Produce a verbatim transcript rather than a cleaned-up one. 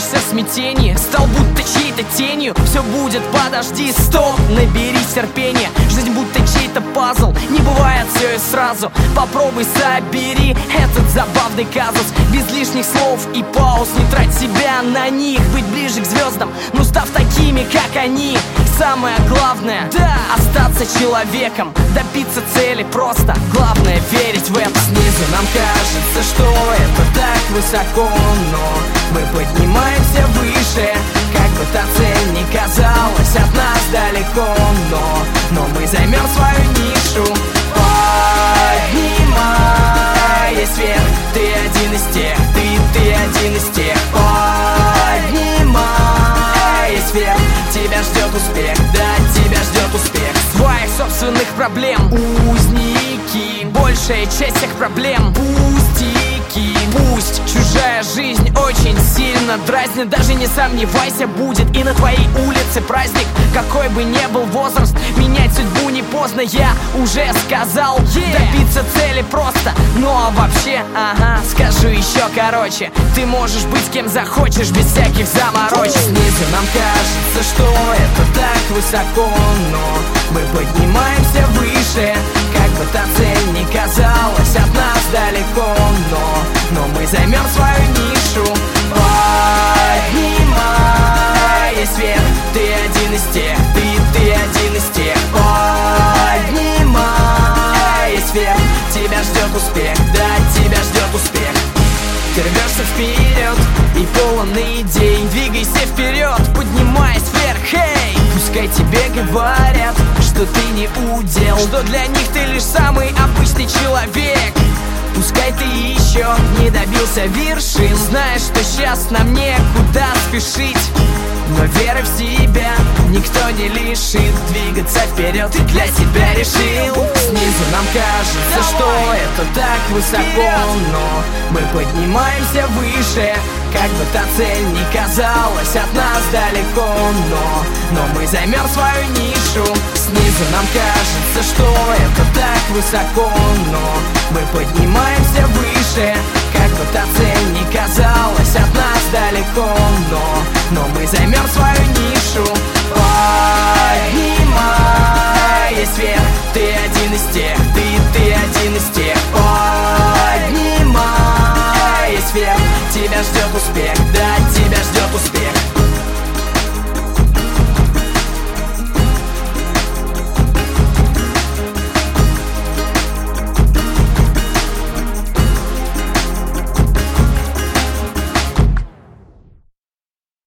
находишься в смятении, стал будто чьей-то тенью. Все будет, подожди, стоп, наберись терпения. Жизнь будто чей-то пазл, не бывает все и сразу. Попробуй собери этот забавный казус. Без лишних слов и пауз, не трать себя на них. Быть ближе к звездам, ну став такими, как они. Самое главное, да, остаться человеком, добиться цели просто. Главное верить в это. Снизу нам кажется, что это так высоко, но мы поднимаемся выше. Как бы та цель ни казалась от нас далеко, но, но мы займем свою нишу. Поднимаясь вверх, ты один из тех, ты, ты один из тех. Поднимаясь вверх, тебя ждет успех, да, тебя ждет успех. Своих собственных проблем узники, большая часть всех проблем пустяки. Пусть чужая жизнь очень сильно дразнит, даже не сомневайся, будет и на твоей улице праздник. Какой бы ни был возраст, менять судьбу не поздно, я уже сказал. yeah. Добиться цели просто, ну а вообще, ага, скажу еще короче. Ты можешь быть кем захочешь, без всяких заморочек. Снизу нам кажется, что это так высоко, но мы поднимаемся выше. Как бы та цель ни казалась от нас далеко, но, но мы займем свою нишу. Поднимаясь вверх, ты один из тех, ты, ты один из тех. Поднимаясь вверх, тебя ждет успех, да, тебя ждет успех. Ты рвешься вперед и полон идей, двигайся вперед, поднимаясь вверх, хей! Пускай тебе говорят, что ты не удел, что для них ты лишь самый обычный человек. Пускай ты еще не добился вершин, знаешь, что сейчас нам некуда спешить, но веры в себя никто не лишит. Двигаться вперед ты для себя решил. Снизу нам кажется, Давай. что это так высоко, вперед. Но мы поднимаемся выше. Как бы та цель ни казалась от нас далеко, но, но мы займем свою нишу. Снизу нам кажется, что это так высоко, но мы поднимаемся выше. Как бы та цель ни казалась от нас далеко, но, но